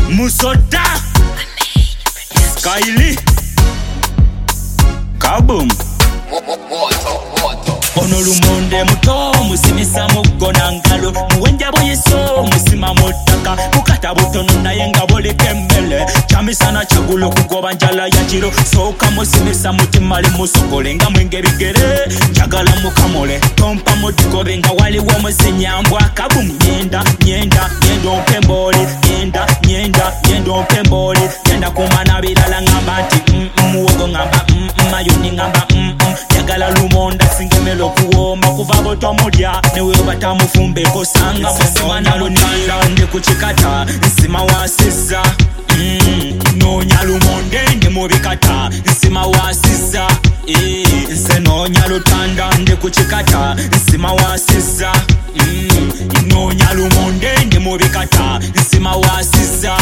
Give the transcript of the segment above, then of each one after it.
Musoda Skyly Kaboom Ono lumonde muto musimisa mugona ngalo muwenja boyeso musima mutaka mukata butono naye nga boleka emmele kyamisana kyagulo kugoba njala ya kiro soka musimisa mutimale musokole nga mwenge bigere njagala mukamole tompa mutigobe nga waliwo musinyambwa Kaboom nyenda ompemboli nyenda ompemboli nyenda kumana bilala ngamba nti muwogo ngamba mayoni ngamba njagala lumonda singemelo kuwoma kuva botomulya newe batamufumbeko sanga musimana lunira ndi kukikata nsima wasiza nonya lumonde ndi mubikata nsima wasiza nse nonya lutanda ndi kukikata nsima wasiza nonya lumonde ndi mubikata nsima wasiza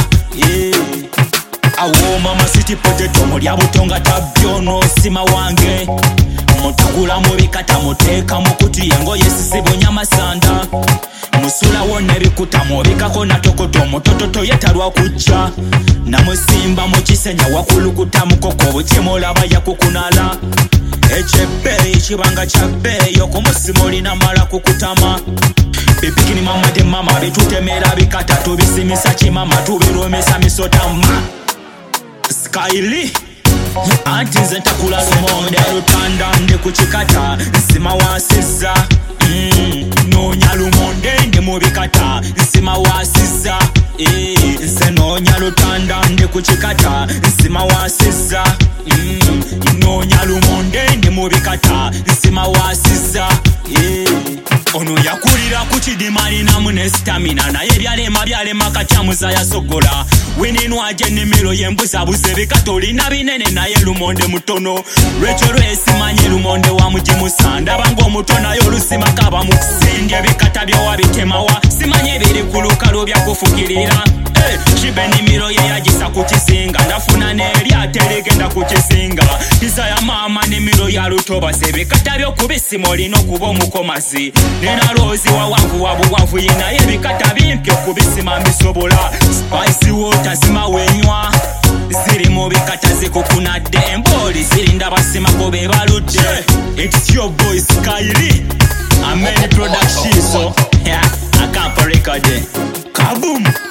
awoma masiti potato mulya butonga tabyono sima wange mutakula mubikata muteeka mukuti engoye sisibonya masanda musula wonna ebikuta mubikako natokoto mutototo yetalwa kujja namusimba mukisenya wakulukuta mukoko bukimolaba yakukunala ekyebbeeyi kibanga kyabbeeyi okumusima olina mala kukutama bibikini mamade mama bitutemera bikata tubisimisa kimama tubiromesa misotama Skyly anti nze ntakula lumonde lutanda ndi kukikata nsima wasiza nonya lumonde ndi mubikata nsima wasiza nse nonya lutanda ndi kukikata nsima wasiza nonya lumonde ndi mubikata nsima wasiza ono yakulira kukidimali namu ne stamina naye byalema katyamuza yasogola wininwaje ennimiro yembuzabuze bikata olina binene naye lumonde mutono lwekyo lwesimanye lumonde wamugimusa ndabanga omuto naye olusima kaba mu kusindya bikata byewabitemawa simanye biri ku lukalu byakufukirira kiba ennimiro ye yagisa ku kisinga ndafuna n'eryato erigenda ku kisinga iza ya maama nnimiro ya lutobase bikata byokubisima olina okuba omukomazi nena loozi wawanvu wabuwanvu yinaye ebikata bimpi okubisima mbisobola spicy water sima wenywa ziri mu bikata zikukunadde embooli zirinda basimako be baludde it's your boy Skyly Amen production so yeah, I can't record it Kaboom